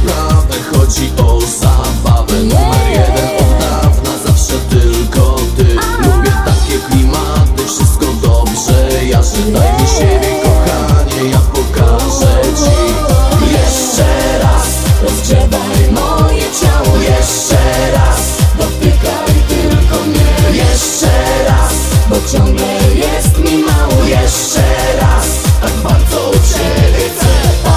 sprawę, chodzi o zabawę. Numer jeden od dawna, zawsze tylko ty. Lubię takie klimaty, wszystko dobrze jarzy. Daj mi siebie, kochanie, ja pokażę ci. Jeszcze raz rozgrzewaj moje ciało, jeszcze raz dotykaj tylko mnie. Jeszcze raz, bo ciągle jest mi mało. Jeszcze raz, tak bardzo ciebie chcę.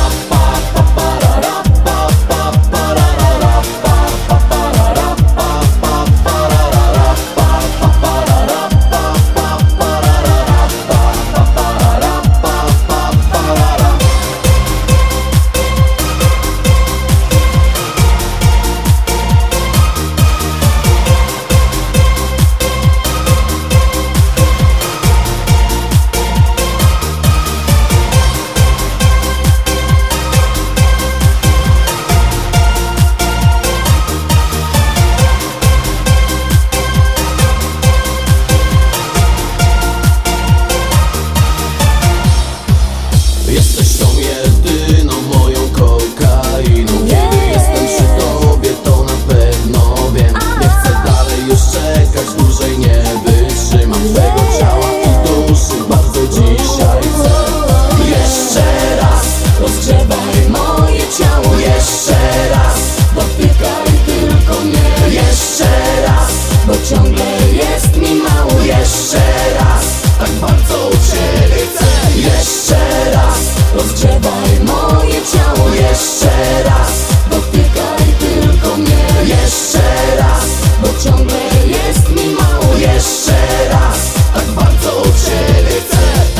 Jesteś tą jedyną moją kokainą. Kiedy jestem przy tobie, to na pewno wiem. Nie chcę dalej już czekać, dłużej nie wytrzymam twego ciała i duszy, bardzo dzisiaj chcę. Jeszcze raz rozgrzewaj moje ciało, jeszcze raz dotykaj tylko mnie. Jeszcze raz, bo ciągle jest mi mało. Jeszcze raz, tak bardzo ciebie chcę. Jeszcze raz rozgrzewaj moje ciało, jeszcze raz dotykaj tylko mnie. Jeszcze raz, bo ciągle jest mi mało. Jeszcze raz, tak bardzo ciebie chcę.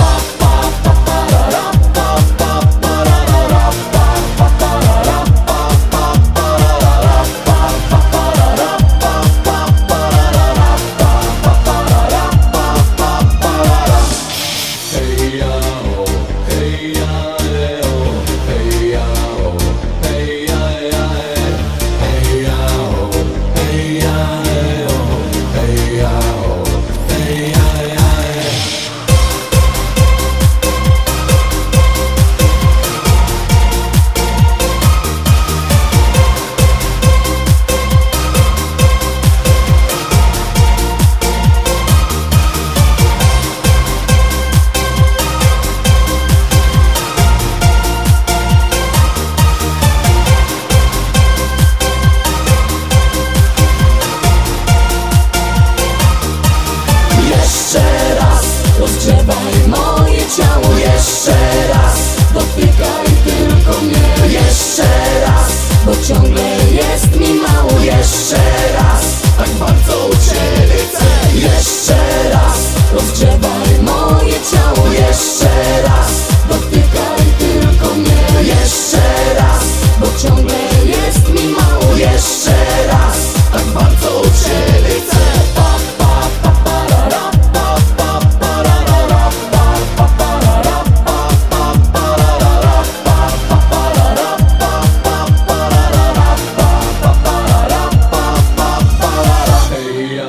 Jeszcze raz rozgrzewaj moje ciało, jeszcze raz dotykaj tylko mnie. Jeszcze raz, bo ciągle jest mi mało. Jeszcze raz, tak bardzo ciebie chcę. Jeszcze raz rozgrzewaj moje ciało, jeszcze raz dotykaj tylko mnie. Jeszcze raz, bo ciągle jest mi mało. Jeszcze raz, tak bardzo ciebie chcę.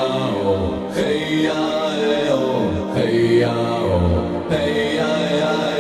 Hey ya, hey ya, hey ya.